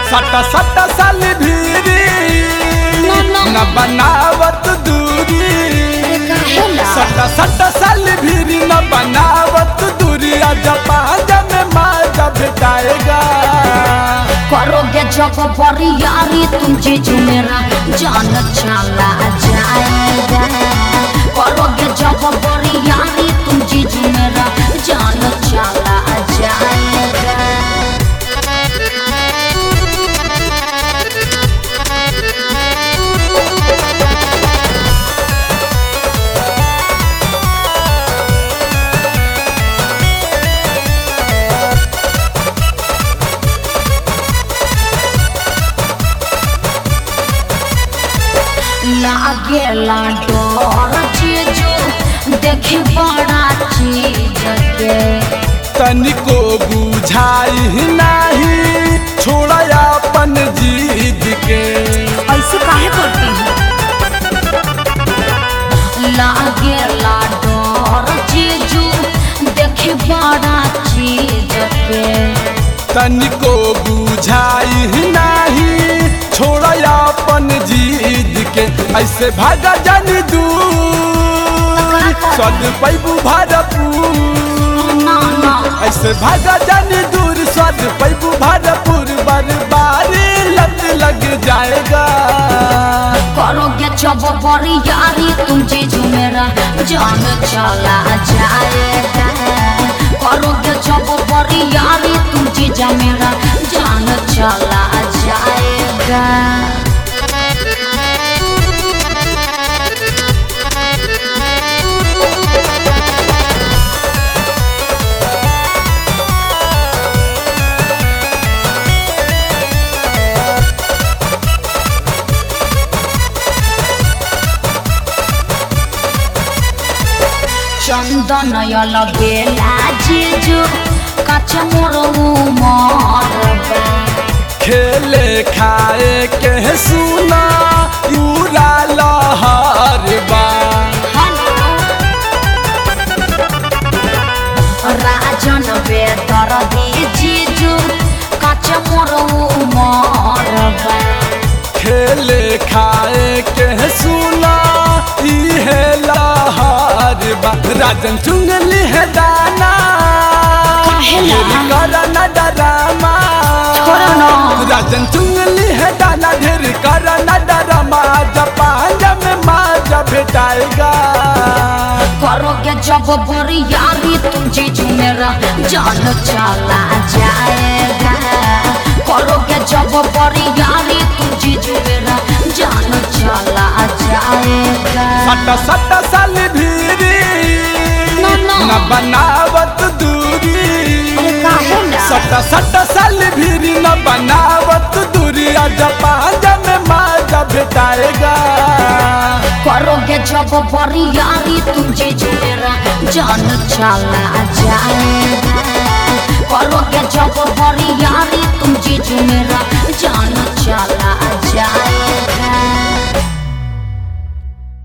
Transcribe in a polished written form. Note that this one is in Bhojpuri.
सटा सटा साल भीरी न बनावत दूरी सटा सटा साल भीरी न बनावत दूरी आजा पाजा में माजा भेटाएगा करोगे जब बरियारी तुम जीजू मेरा जान चला जाएगा करोगे जब बरियारी तुम जीजू मेरा जान चला जाएगा लागेला डर जीजू देखी बड़ा चीज के तनिको बुझाई नहीं छोड़ा अपन जीद के ऐसे काहे करती है लागेला डर जीजू देखी बड़ा चीज के तनिको बुझाई नहीं छोड़ा अपन जीद के ऐसे भागा जानी दूर स्वाद पैबू भरपूर ऐसे भागा जानी दूर स्वाद पैबू भरपूर बर्बारी लत लग जाएगा करोगे जब बरियारी तुम जीजू मेरा जान चला जाएगा करोगे जब बरियारी तुम जीजा मेरा जान चला जाएगा चंदन यल बेला जीजू कच मोर उमर खेले खाए के सुना पूरा लहर बा राजन बेदर दी जीजू कच मोर उमर खेले खाए के सुना इहे लहर बा राजन चुंगली है दाना करना डरामा राजन चुंगली है दाना ढेर करना डरामा पांजा में माजा भेटाएगा करोगे जब बरियारी तुम जीजू मेरा जान चला जाएगा करोगे जब बरियारी तुम जीजू मेरा जान चला जाएगा सटा सटा साल भीरी न बनावत दूरी सटा सटा साल भीरी न बनावत दूरी आजा पांजा में माजा भेटाएगा करोगे जब बरियारी तुम जीजू मेरा जान चला जाएगा करोगे जब बरियारी तुम जीजू मेरा जान चला जाएगा।